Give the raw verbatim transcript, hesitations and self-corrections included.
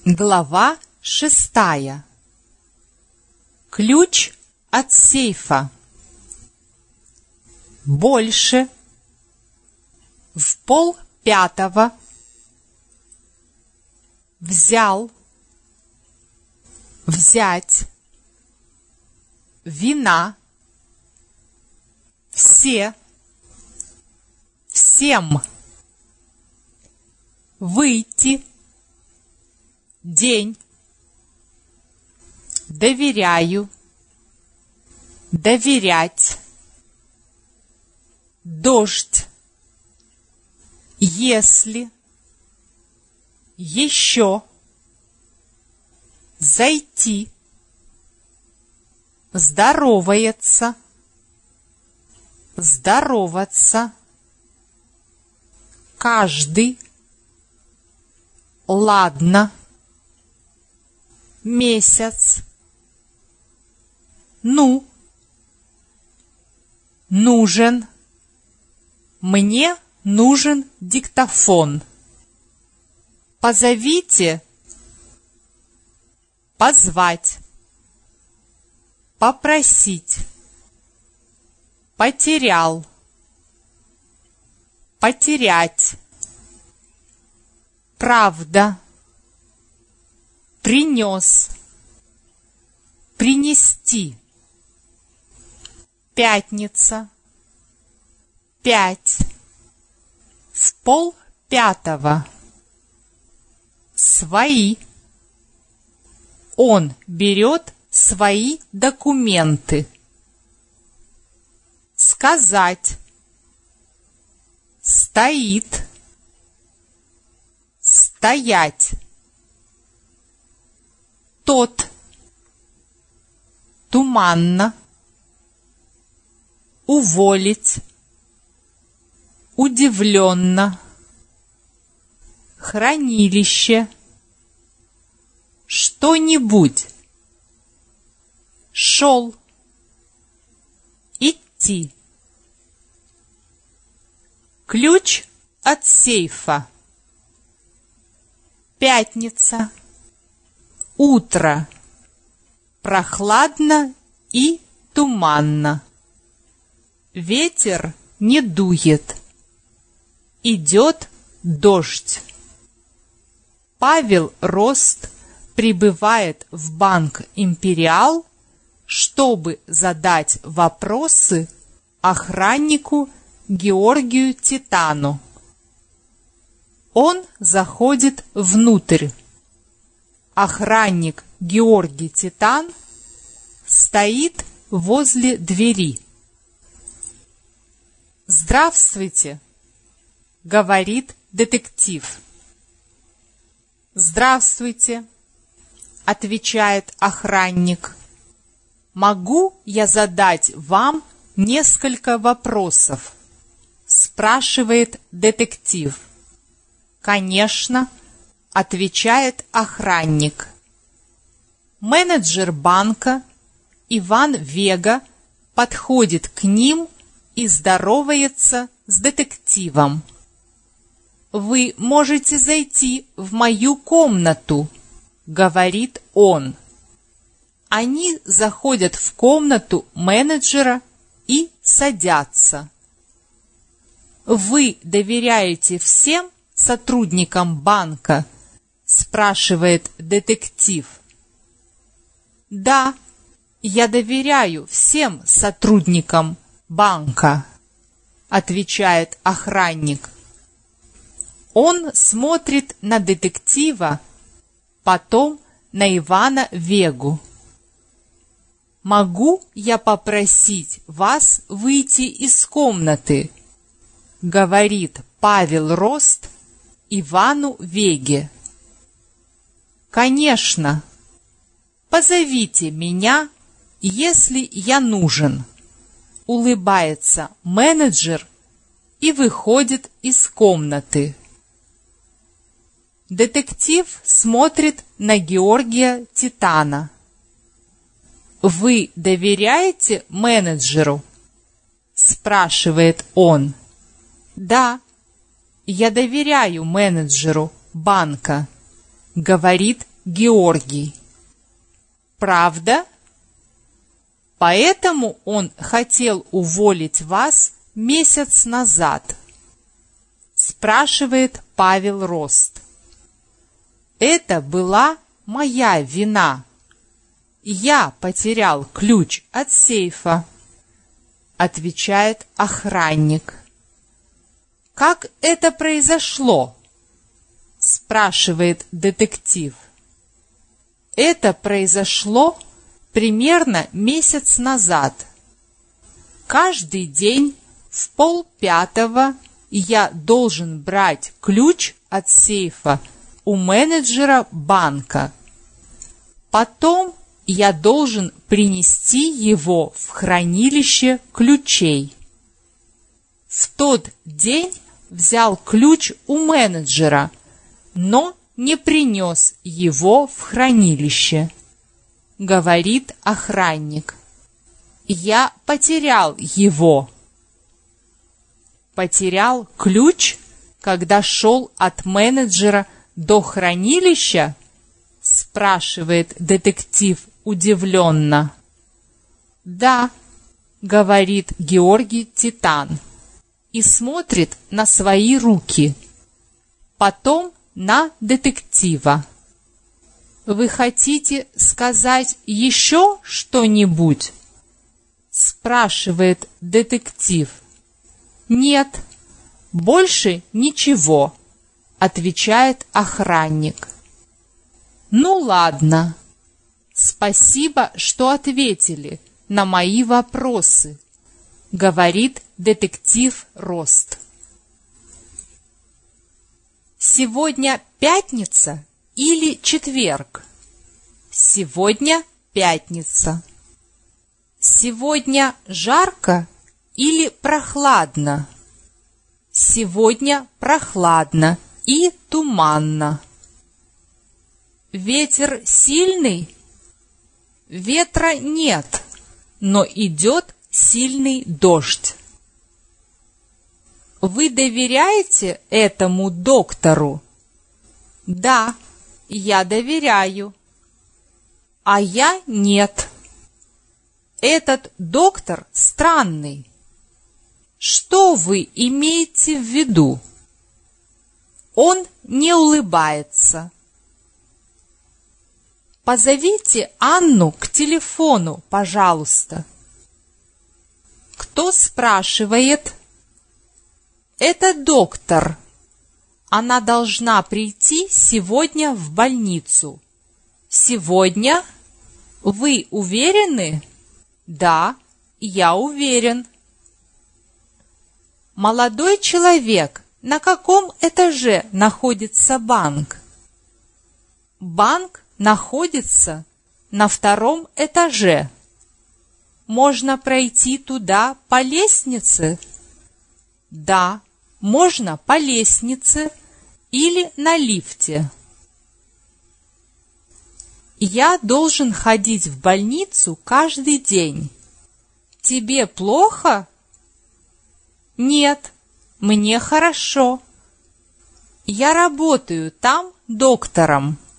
Глава шестая. Ключ от сейфа. Больше. В пол пятого. Взял. Взять. Вина. Все. Всем. Выйти. День. Доверяю. Доверять. Дождь. Если. Еще. Зайти. Здоровается. Здороваться. Каждый. Ладно. Месяц. Ну. Нужен. Мне нужен диктофон. Позовите. Позвать. Попросить. Потерял. Потерять. Правда. Принес. Принести. Пятница. Пять. В пол пятого. Свои. Он берет свои документы. Сказать. Стоит. Стоять. Тот. Туманно. Уволить. Удивленно. Хранилище. Что-нибудь. Шел. Идти. Ключ от сейфа. Пятница. Утро. Прохладно и туманно. Ветер не дует. Идет дождь. Павел Рост прибывает в банк «Империал», чтобы задать вопросы охраннику Георгию Титану. Он заходит внутрь. Охранник Георгий Титан стоит возле двери. «Здравствуйте», — говорит детектив. «Здравствуйте», — отвечает охранник. «Могу я задать вам несколько вопросов?» — спрашивает детектив. «Конечно», — отвечает охранник. Менеджер банка Иван Вега подходит к ним и здоровается с детективом. «Вы можете зайти в мою комнату», — говорит он. Они заходят в комнату менеджера и садятся. «Вы доверяете всем сотрудникам банка?» — спрашивает детектив. «Да, я доверяю всем сотрудникам банка», — отвечает охранник. Он смотрит на детектива, потом на Ивана Вегу. «Могу я попросить вас выйти из комнаты?» — говорит Павел Рост Ивану Веге. «Конечно. Позовите меня, если я нужен», — улыбается менеджер и выходит из комнаты. Детектив смотрит на Георгия Титана. «Вы доверяете менеджеру?» — спрашивает он. «Да, я доверяю менеджеру банка», — говорит Георгий. Правда? Поэтому он хотел уволить вас месяц назад? Спрашивает Павел Рост. Это была моя вина. Я потерял ключ от сейфа, отвечает охранник. Как это произошло? Спрашивает детектив. Это произошло примерно месяц назад. Каждый день в полпятого я должен брать ключ от сейфа у менеджера банка. Потом я должен принести его в хранилище ключей. В тот день взял ключ у менеджера, но не принес его в хранилище, говорит охранник. Я потерял его. Потерял ключ, когда шел от менеджера до хранилища? Спрашивает детектив удивленно. Да, говорит Георгий Титан и смотрит на свои руки, потом на детектива. Вы хотите сказать еще что-нибудь? Спрашивает детектив. Нет, больше ничего, отвечает охранник. Ну ладно, спасибо, что ответили на мои вопросы, говорит детектив Рост. Сегодня пятница или четверг? Сегодня пятница. Сегодня жарко или прохладно? Сегодня прохладно и туманно. Ветер сильный? Ветра нет, но идет сильный дождь. Вы доверяете этому доктору? Да, я доверяю. А я нет. Этот доктор странный. Что вы имеете в виду? Он не улыбается. Позовите Анну к телефону, пожалуйста. Кто спрашивает? Это доктор. Она должна прийти сегодня в больницу. Сегодня? Вы уверены? Да, я уверен. Молодой человек, на каком этаже находится банк? Банк находится на втором этаже. Можно пройти туда по лестнице? Да, можно по лестнице или на лифте. Я должен ходить в больницу каждый день. Тебе плохо? Нет, мне хорошо. Я работаю там доктором.